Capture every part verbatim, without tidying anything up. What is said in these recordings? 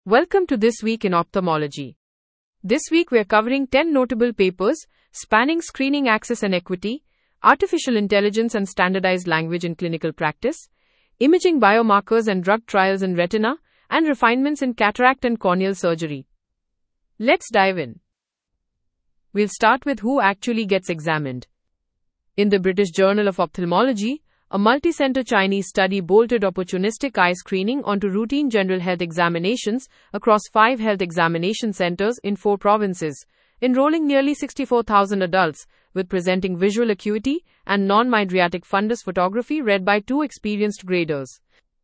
Welcome to This Week in Ophthalmology. This week we are covering ten notable papers spanning screening access and equity, artificial intelligence and standardized language in clinical practice, imaging biomarkers and drug trials in retina, and refinements in cataract and corneal surgery. Let's dive in. We'll start with who actually gets examined. In the British Journal of Ophthalmology, a multi-center Chinese study bolted opportunistic eye screening onto routine general health examinations across five health examination centers in four provinces, enrolling nearly sixty-four thousand adults with presenting visual acuity and non-mydriatic fundus photography read by two experienced graders.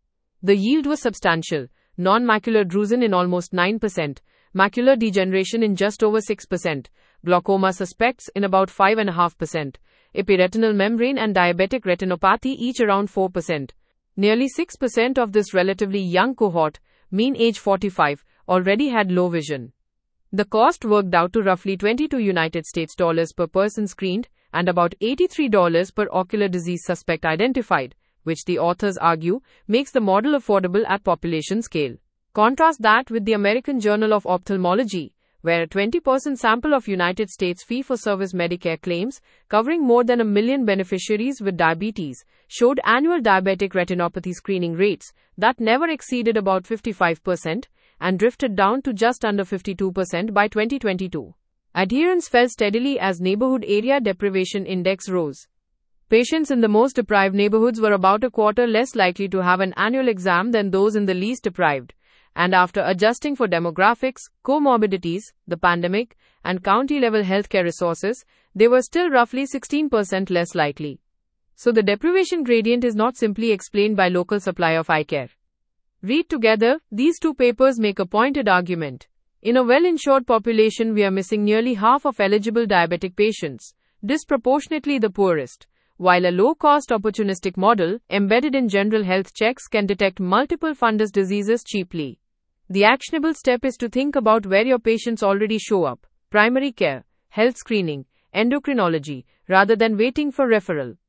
The yield was substantial: non-macular drusen in almost nine percent, macular degeneration in just over six percent, glaucoma suspects in about five point five percent, epiretinal membrane and diabetic retinopathy each around four percent. Nearly six percent of this relatively young cohort, mean age forty-five, already had low vision. The cost worked out to roughly twenty-two United States dollars per person screened and about eighty-three dollars per ocular disease suspect identified, which the authors argue makes the model affordable at population scale. Contrast that with the American Journal of Ophthalmology, where a twenty percent sample of United States fee-for-service Medicare claims, covering more than a million beneficiaries with diabetes, showed annual diabetic retinopathy screening rates that never exceeded about fifty-five percent and drifted down to just under fifty-two percent by twenty twenty-two. Adherence fell steadily as neighborhood area deprivation index rose. Patients in the most deprived neighborhoods were about a quarter less likely to have an annual exam than those in the least deprived. And after adjusting for demographics, comorbidities, the pandemic, and county-level healthcare resources, they were still roughly sixteen percent less likely. So the deprivation gradient is not simply explained by local supply of eye care. Read together, these two papers make a pointed argument. In a well-insured population, we are missing nearly half of eligible diabetic patients, disproportionately the poorest, while a low-cost opportunistic model, embedded in general health checks, can detect multiple fundus diseases cheaply. The actionable step is to think about where your patients already show up: primary care, health screening, endocrinology, rather than waiting for referral.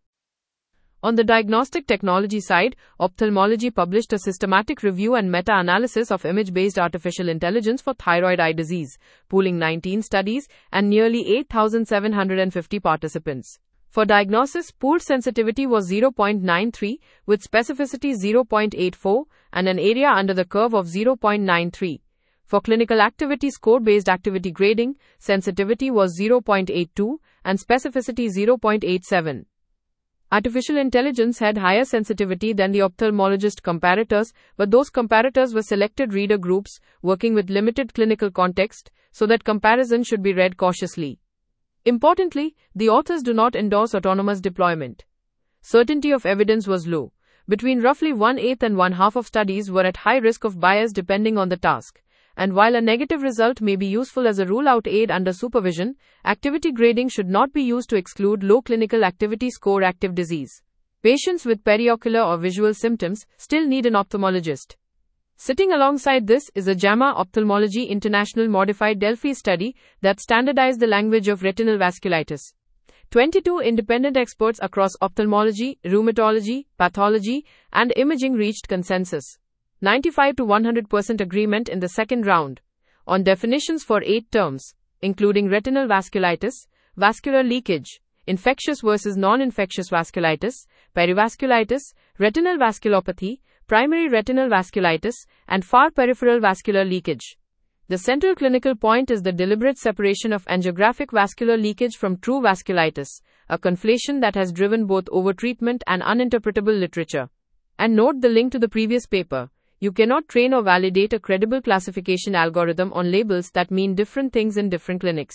On the diagnostic technology side, Ophthalmology published a systematic review and meta-analysis of image-based artificial intelligence for thyroid eye disease, pooling nineteen studies and nearly eight thousand seven hundred fifty participants. For diagnosis, pooled sensitivity was zero point nine three, with specificity zero point eight four, and an area under the curve of zero point nine three. For clinical activity score-based activity grading, sensitivity was zero point eight two, and specificity zero point eight seven. Artificial intelligence had higher sensitivity than the ophthalmologist comparators, but those comparators were selected reader groups, working with limited clinical context, so that comparison should be read cautiously. Importantly, the authors do not endorse autonomous deployment. Certainty of evidence was low. Between roughly one-eighth and one-half of studies were at high risk of bias depending on the task. And while a negative result may be useful as a rule-out aid under supervision, activity grading should not be used to exclude low clinical activity score active disease. Patients with periocular or visual symptoms still need an ophthalmologist. Sitting alongside this is a JAMA Ophthalmology International Modified Delphi study that standardized the language of retinal vasculitis. twenty-two independent experts across ophthalmology, rheumatology, pathology, and imaging reached consensus. ninety-five to one hundred percent agreement in the second round on definitions for eight terms, including retinal vasculitis, vascular leakage, infectious versus non-infectious vasculitis, perivasculitis, retinal vasculopathy, primary retinal vasculitis, and far peripheral vascular leakage. The central clinical point is the deliberate separation of angiographic vascular leakage from true vasculitis, a conflation that has driven both overtreatment and uninterpretable literature. And note the link to the previous paper. You cannot train or validate a credible classification algorithm on labels that mean different things in different clinics.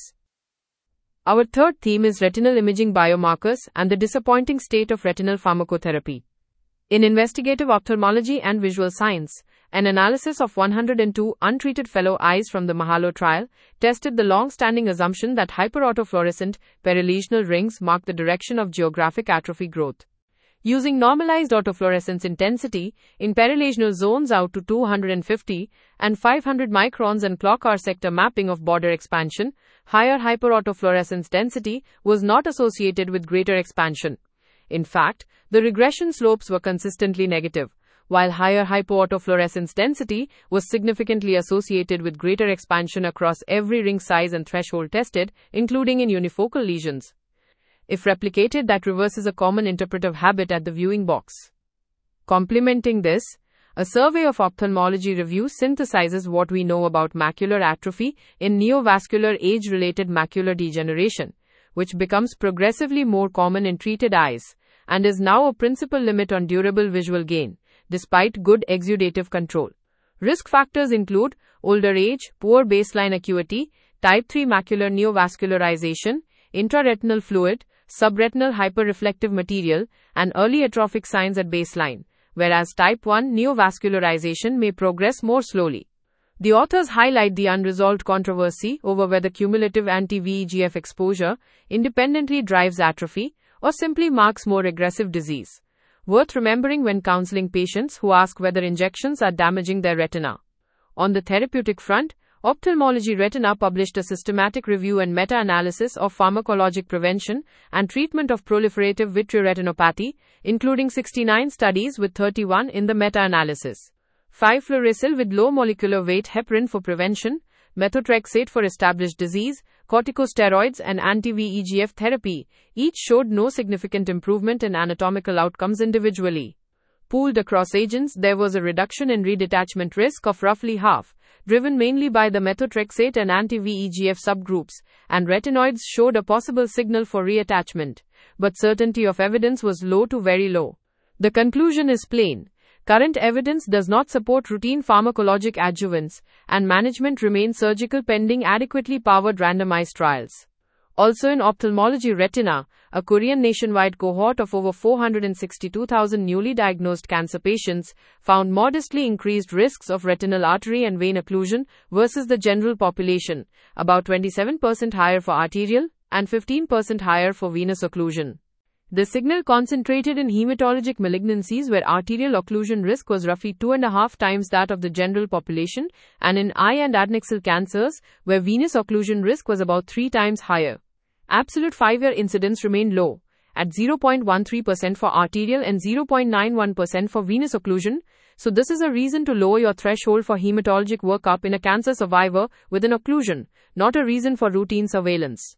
Our third theme is retinal imaging biomarkers and the disappointing state of retinal pharmacotherapy. In Investigative Ophthalmology and Visual Science, an analysis of one hundred two untreated fellow eyes from the Mahalo trial tested the long-standing assumption that hyperautofluorescent perilesional rings mark the direction of geographic atrophy growth. Using normalized autofluorescence intensity in perilesional zones out to two hundred fifty and five hundred microns and clock-hour sector mapping of border expansion, higher hyperautofluorescence density was not associated with greater expansion. In fact, the regression slopes were consistently negative, while higher hypoautofluorescence density was significantly associated with greater expansion across every ring size and threshold tested, including in unifocal lesions. If replicated, that reverses a common interpretive habit at the viewing box. Complementing this, a survey of ophthalmology reviews synthesizes what we know about macular atrophy in neovascular age-related macular degeneration, which becomes progressively more common in treated eyes, and is now a principal limit on durable visual gain, despite good exudative control. Risk factors include older age, poor baseline acuity, type three macular neovascularization, intraretinal fluid, subretinal hyperreflective material, and early atrophic signs at baseline, whereas type one neovascularization may progress more slowly. The authors highlight the unresolved controversy over whether cumulative anti-V E G F exposure independently drives atrophy or simply marks more aggressive disease. Worth remembering when counseling patients who ask whether injections are damaging their retina. On the therapeutic front, Ophthalmology Retina published a systematic review and meta-analysis of pharmacologic prevention and treatment of proliferative vitreoretinopathy, including sixty-nine studies with thirty-one in the meta-analysis. five Fluorouracil with low molecular weight heparin for prevention, methotrexate for established disease, corticosteroids and anti-V E G F therapy, each showed no significant improvement in anatomical outcomes individually. Pooled across agents, there was a reduction in redetachment risk of roughly half, driven mainly by the methotrexate and anti-V E G F subgroups, and retinoids showed a possible signal for reattachment, but certainty of evidence was low to very low. The conclusion is plain. Current evidence does not support routine pharmacologic adjuvants, and management remains surgical pending adequately powered randomized trials. Also in Ophthalmology Retina, a Korean nationwide cohort of over four hundred sixty-two thousand newly diagnosed cancer patients found modestly increased risks of retinal artery and vein occlusion versus the general population, about twenty-seven percent higher for arterial and fifteen percent higher for venous occlusion. The signal concentrated in hematologic malignancies where arterial occlusion risk was roughly two and a half times that of the general population, and in eye and adnexal cancers where venous occlusion risk was about three times higher. Absolute five-year incidence remained low, at zero point one three percent for arterial and zero point nine one percent for venous occlusion, so this is a reason to lower your threshold for hematologic workup in a cancer survivor with an occlusion, not a reason for routine surveillance.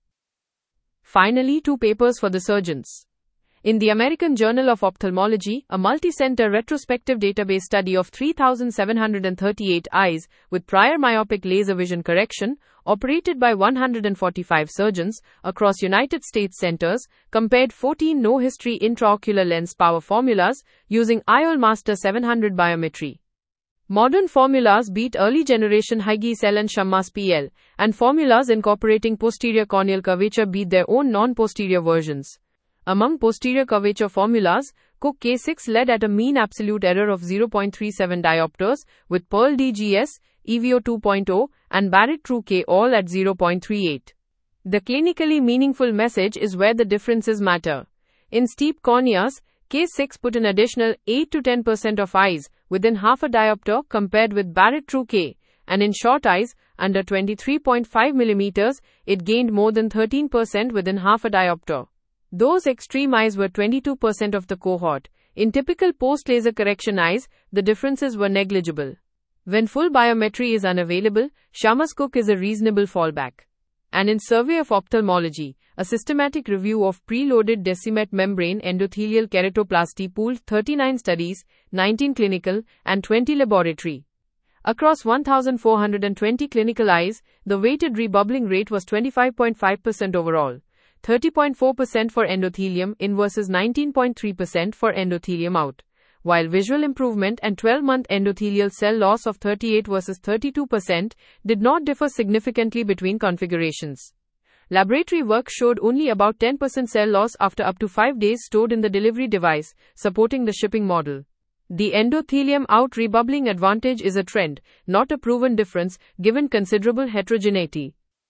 Finally, two papers for the surgeons. In the American Journal of Ophthalmology, a multi-center retrospective database study of three thousand seven hundred thirty-eight eyes with prior myopic laser vision correction, operated by one hundred forty-five surgeons across United States centers, compared fourteen no-history intraocular lens power formulas using I O L Master seven hundred biometry. Modern formulas beat early-generation Hygieicel and Shammas P L, and formulas incorporating posterior corneal curvature beat their own non-posterior versions. Among posterior curvature formulas, Cook K six led at a mean absolute error of zero point three seven diopters, with Pearl D G S, E V O two point oh, and Barrett True K all at zero point three eight. The clinically meaningful message is where the differences matter. In steep corneas, K six put an additional eight to ten percent of eyes within half a diopter compared with Barrett True K, and in short eyes, under twenty-three point five millimeters, it gained more than thirteen percent within half a diopter. Those extreme eyes were twenty-two percent of the cohort. In typical post-laser correction eyes, the differences were negligible. When full biometry is unavailable, Shammas Cook is a reasonable fallback. And in Survey of Ophthalmology, a systematic review of preloaded Decimet membrane endothelial keratoplasty pooled thirty-nine studies, nineteen clinical, and twenty laboratory. Across one thousand four hundred twenty clinical eyes, the weighted rebubbling rate was twenty-five point five percent overall. thirty point four percent for endothelium in versus nineteen point three percent for endothelium out, while visual improvement and twelve-month endothelial cell loss of thirty-eight versus thirty-two percent did not differ significantly between configurations. Laboratory work showed only about ten percent cell loss after up to five days stored in the delivery device, supporting the shipping model. The endothelium out rebubbling advantage is a trend, not a proven difference, given considerable heterogeneity.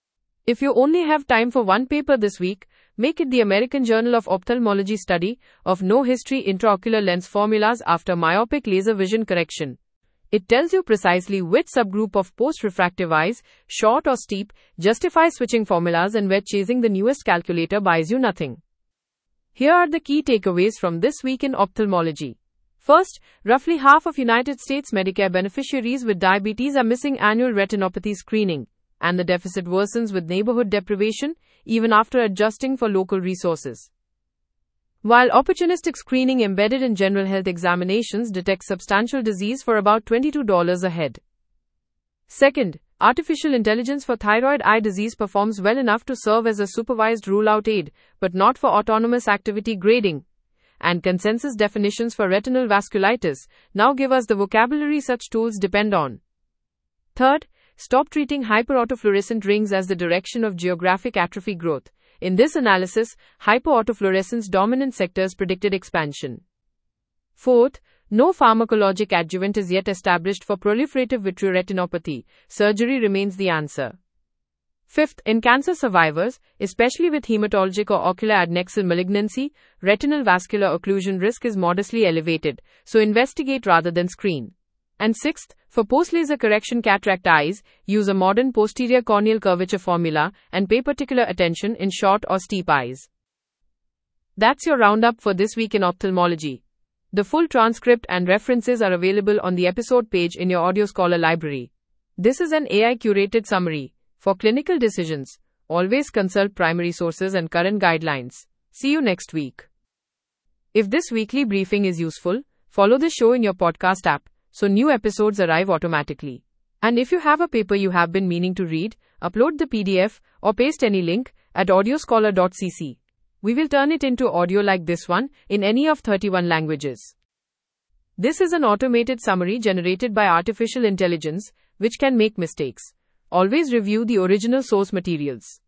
If you only have time for one paper this week, make it the American Journal of Ophthalmology study of no-history intraocular lens formulas after myopic laser vision correction. It tells you precisely which subgroup of post-refractive eyes, short or steep, justify switching formulas and where chasing the newest calculator buys you nothing. Here are the key takeaways from this week in ophthalmology. First, roughly half of United States Medicare beneficiaries with diabetes are missing annual retinopathy screening, and the deficit worsens with neighborhood deprivation, even after adjusting for local resources. While opportunistic screening embedded in general health examinations detects substantial disease for about twenty-two dollars a head. Second, artificial intelligence for thyroid eye disease performs well enough to serve as a supervised rule-out aid, but not for autonomous activity grading. And consensus definitions for retinal vasculitis now give us the vocabulary such tools depend on. Third, stop treating hyperautofluorescent rings as the direction of geographic atrophy growth. In this analysis, hyperautofluorescence dominant sectors predicted expansion. Fourth, no pharmacologic adjuvant is yet established for proliferative vitreoretinopathy. Surgery remains the answer. Fifth, in cancer survivors, especially with hematologic or ocular adnexal malignancy, retinal vascular occlusion risk is modestly elevated, so investigate rather than screen. And sixth, for post-laser correction cataract eyes, use a modern posterior corneal curvature formula and pay particular attention in short or steep eyes. That's your roundup for this week in ophthalmology. The full transcript and references are available on the episode page in your Audio Scholar library. This is an A I-curated summary. For clinical decisions, always consult primary sources and current guidelines. See you next week. If this weekly briefing is useful, follow the show in your podcast app so new episodes arrive automatically. And if you have a paper you have been meaning to read, upload the P D F or paste any link at audio scholar dot c c. We will turn it into audio like this one in any of thirty-one languages. This is an automated summary generated by artificial intelligence, which can make mistakes. Always review the original source materials.